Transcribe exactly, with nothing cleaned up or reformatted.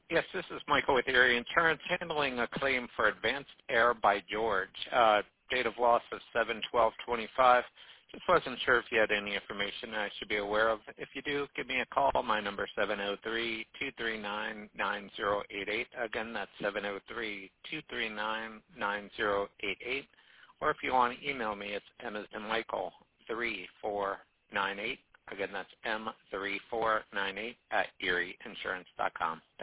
Yes, this is Michael with Erie Insurance, handling a claim for Advanced Air by George. Uh, date of loss of seven twelve twenty-five. Just wasn't sure if you had any information I should be aware of. If you do, give me a call. My number is seven oh three, two three nine, nine oh eight eight. Again, that's seven oh three, two three nine, nine oh eight eight. Or if you want to email me, it's M as in Michael, three four nine eight. Again, that's M three four nine eight at erie insurance dot com.